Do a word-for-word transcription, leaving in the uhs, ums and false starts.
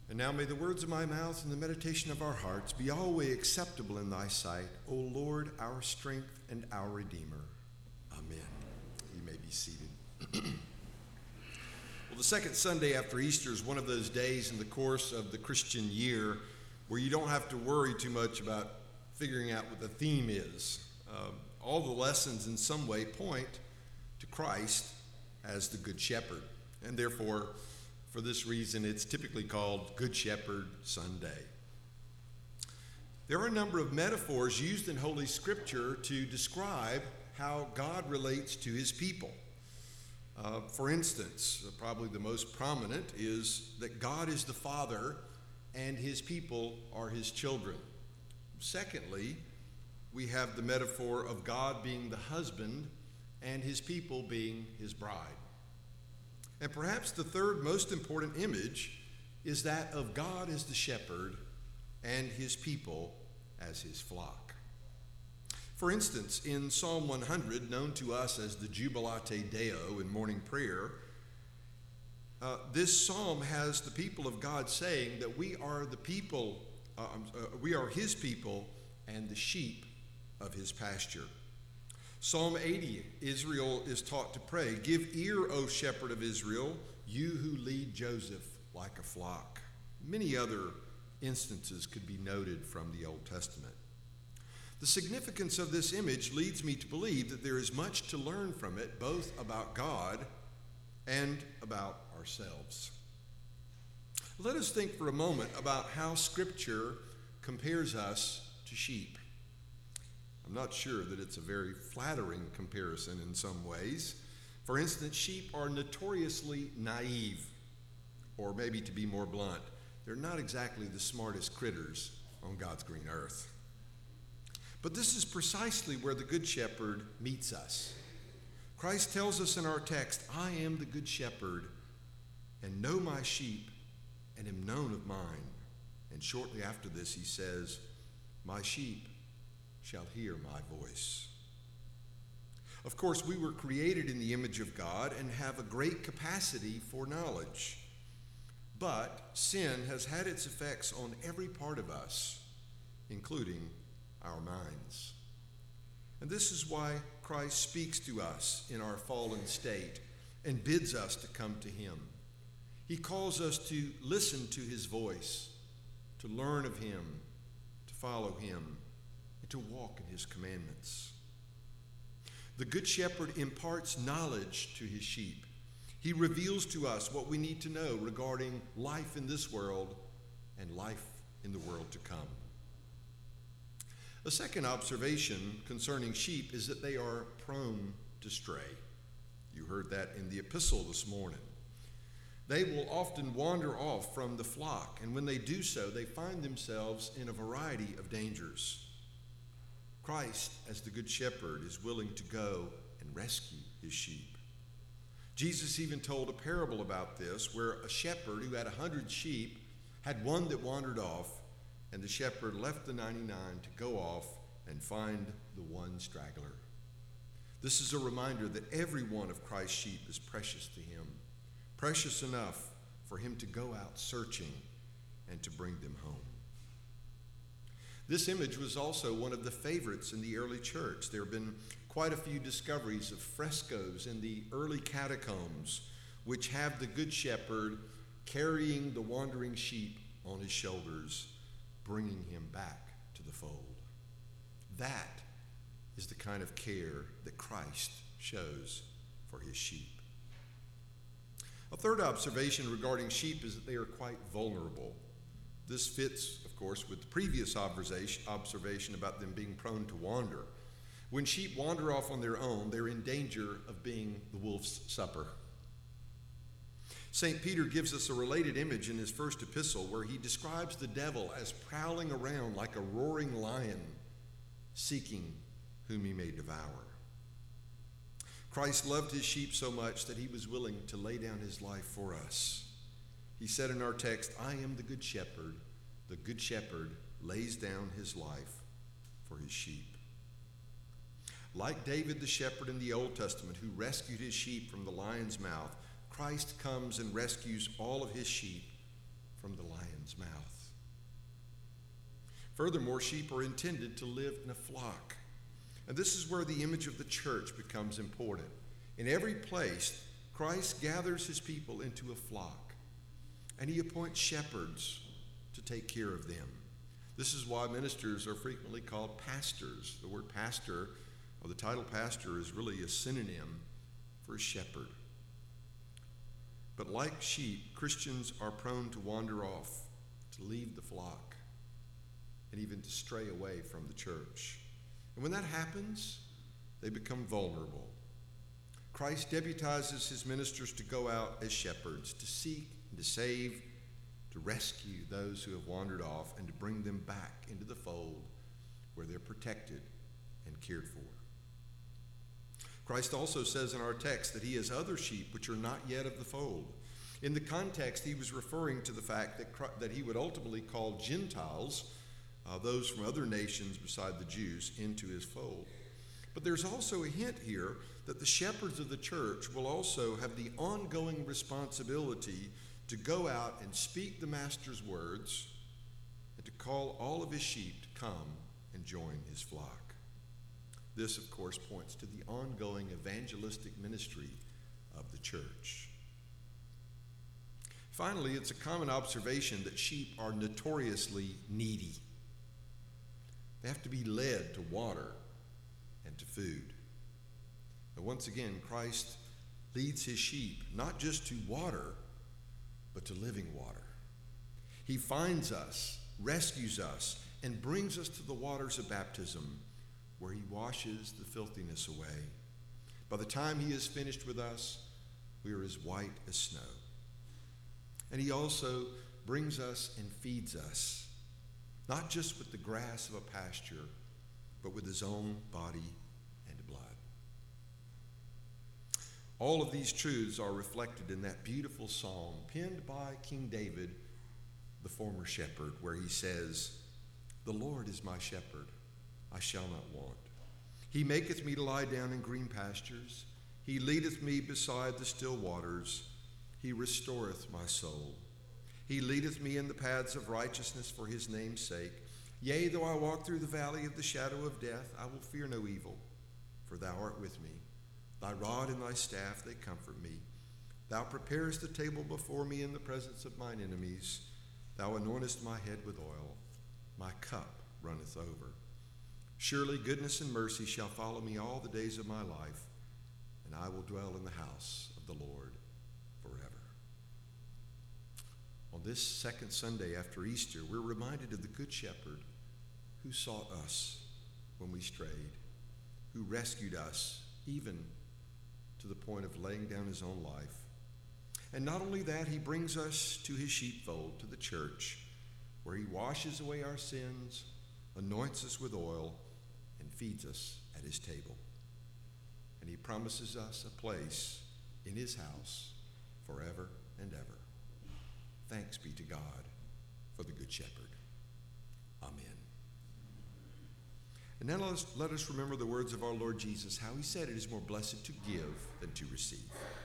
And now may the words of my mouth and the meditation of our hearts be always acceptable in thy sight, O Lord, our strength and our Redeemer. Amen. You may be seated. Well, the second Sunday after Easter is one of those days in the course of the Christian year where you don't have to worry too much about figuring out what the theme is. Uh, all the lessons in some way point to Christ as the Good Shepherd, and therefore, for this reason, it's typically called Good Shepherd Sunday. There are a number of metaphors used in Holy Scripture to describe how God relates to his people. Uh, for instance, uh, probably the most prominent is that God is the Father and his people are his children. Secondly, we have the metaphor of God being the husband and his people being his bride. And perhaps the third most important image is that of God as the shepherd and his people as his flock. For instance, in Psalm one hundred, known to us as the Jubilate Deo in morning prayer, uh, this psalm has the people of God saying that we are the people, uh, uh, we are his people and the sheep of his pasture. Psalm eighty, Israel is taught to pray, "Give ear, O shepherd of Israel, you who lead Joseph like a flock." Many other instances could be noted from the Old Testament. The significance of this image leads me to believe that there is much to learn from it, both about God and about ourselves. Let us think for a moment about how Scripture compares us to sheep. I'm not sure that it's a very flattering comparison in some ways. For instance, sheep are notoriously naive, or maybe to be more blunt, they're not exactly the smartest critters on God's green earth. But this is precisely where the Good Shepherd meets us. Christ tells us in our text, "I am the Good Shepherd, and know my sheep, and am known of mine." And shortly after this, he says, "My sheep shall hear my voice." Of course, we were created in the image of God and have a great capacity for knowledge. But sin has had its effects on every part of us, including our minds. And this is why Christ speaks to us in our fallen state and bids us to come to him. He calls us to listen to his voice, to learn of him, to follow him, to walk in his commandments. The Good Shepherd imparts knowledge to his sheep. He reveals to us what we need to know regarding life in this world and life in the world to come. A second observation concerning sheep is that they are prone to stray. You heard that in the epistle this morning. They will often wander off from the flock, and when they do so, they find themselves in a variety of dangers. Christ, as the Good Shepherd, is willing to go and rescue his sheep. Jesus even told a parable about this, where a shepherd who had a hundred sheep had one that wandered off, and the shepherd left the ninety-nine to go off and find the one straggler. This is a reminder that every one of Christ's sheep is precious to him, precious enough for him to go out searching and to bring them home. This image was also one of the favorites in the early church. There have been quite a few discoveries of frescoes in the early catacombs which have the Good Shepherd carrying the wandering sheep on his shoulders, bringing him back to the fold. That is the kind of care that Christ shows for his sheep. A third observation regarding sheep is that they are quite vulnerable. This fits, of course, with the previous observation about them being prone to wander. When sheep wander off on their own, they're in danger of being the wolf's supper. Saint Peter gives us a related image in his first epistle where he describes the devil as prowling around like a roaring lion, seeking whom he may devour. Christ loved his sheep so much that he was willing to lay down his life for us. He said in our text, "I am the good shepherd. The good shepherd lays down his life for his sheep." Like David the shepherd in the Old Testament who rescued his sheep from the lion's mouth, Christ comes and rescues all of his sheep from the lion's lion's mouth. Furthermore, sheep are intended to live in a flock. And this is where the image of the church becomes important. In every place, Christ gathers his people into a flock, and he appoints shepherds to take care of them. This is why ministers are frequently called pastors. The word pastor, or the title pastor, is really a synonym for a shepherd. But like sheep, Christians are prone to wander off, to leave the flock, and even to stray away from the church. And when that happens, they become vulnerable. Christ deputizes his ministers to go out as shepherds, to seek and to save, to rescue those who have wandered off, and to bring them back into the fold where they're protected and cared for. Christ also says in our text that he has other sheep which are not yet of the fold. In the context, he was referring to the fact that, Christ, that he would ultimately call Gentiles, uh, those from other nations beside the Jews, into his fold. But there's also a hint here that the shepherds of the church will also have the ongoing responsibility to go out and speak the master's words and to call all of his sheep to come and join his flock. This, of course, points to the ongoing evangelistic ministry of the church. Finally, it's a common observation that sheep are notoriously needy. They have to be led to water and to food. And once again, Christ leads his sheep not just to water, but to living water. He finds us, rescues us, and brings us to the waters of baptism, where he washes the filthiness away. By the time he is finished with us, we are as white as snow. And he also brings us and feeds us, not just with the grass of a pasture, but with his own body and blood. All of these truths are reflected in that beautiful psalm penned by King David, the former shepherd, where he says, "The Lord is my shepherd, I shall not want. He maketh me to lie down in green pastures. He leadeth me beside the still waters. He restoreth my soul. He leadeth me in the paths of righteousness for his name's sake. Yea, though I walk through the valley of the shadow of death, I will fear no evil, for thou art with me. Thy rod and thy staff, they comfort me. Thou preparest a table before me in the presence of mine enemies. Thou anointest my head with oil. My cup runneth over. Surely goodness and mercy shall follow me all the days of my life, and I will dwell in the house of the Lord forever." On this second Sunday after Easter, we're reminded of the Good Shepherd who sought us when we strayed, who rescued us even to the point of laying down his own life. And not only that, he brings us to his sheepfold, to the church, where he washes away our sins, anoints us with oil, and feeds us at his table. And he promises us a place in his house forever and ever. Thanks be to God for the Good Shepherd. Amen. And now let us, let us remember the words of our Lord Jesus, how he said it is more blessed to give than to receive.